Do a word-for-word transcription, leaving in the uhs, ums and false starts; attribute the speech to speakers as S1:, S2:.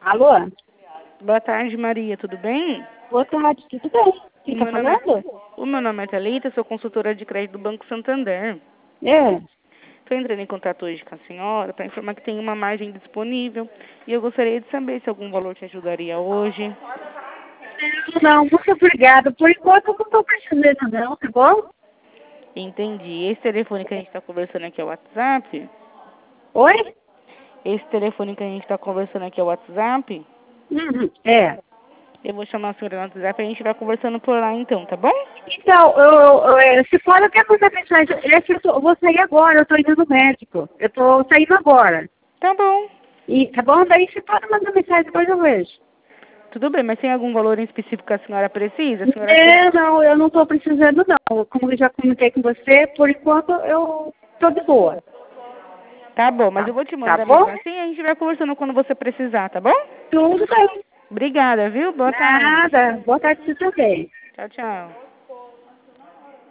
S1: Alô?
S2: Boa tarde, Maria, tudo bem?
S1: Boa tarde, tudo bem? Quem
S2: O
S1: tá
S2: meu nome é,
S1: falando?
S2: o meu nome é Thalita, sou consultora de crédito do Banco Santander.
S1: É.
S2: Estou entrando em contato hoje com a senhora para informar que tem uma margem disponível e eu gostaria de saber se algum valor te ajudaria hoje.
S1: Não, muito obrigada. Por enquanto eu não estou precisando não, tá bom?
S2: Entendi. Esse telefone que a gente está conversando aqui é o WhatsApp?
S1: Oi?
S2: Esse telefone que a gente está conversando aqui é o WhatsApp?
S1: Uhum, é.
S2: Eu vou chamar a senhora no WhatsApp e a gente vai conversando por lá então, tá bom?
S1: Então, eu, eu, é, se for, eu quero mandar mensagem. É que eu, tô- eu vou sair agora, eu estou indo no médico. Eu estou saindo agora.
S2: Tá bom.
S1: E, tá bom? Daí você pode mandar mensagem, depois eu vejo.
S2: Tudo bem, mas tem algum valor em específico que a senhora precisa? A senhora quer...
S1: É, não, eu não estou precisando não. Como eu já comentei com você, por enquanto eu estou de boa.
S2: Tá bom, mas
S1: Tá,
S2: eu vou te
S1: tá
S2: mandar
S1: bom?
S2: mesmo assim e a gente vai conversando quando você precisar, tá bom?
S1: Tudo bem.
S2: Obrigada, viu? Boa tarde.
S1: Nada. Boa tarde pra você também.
S2: Tchau, tchau.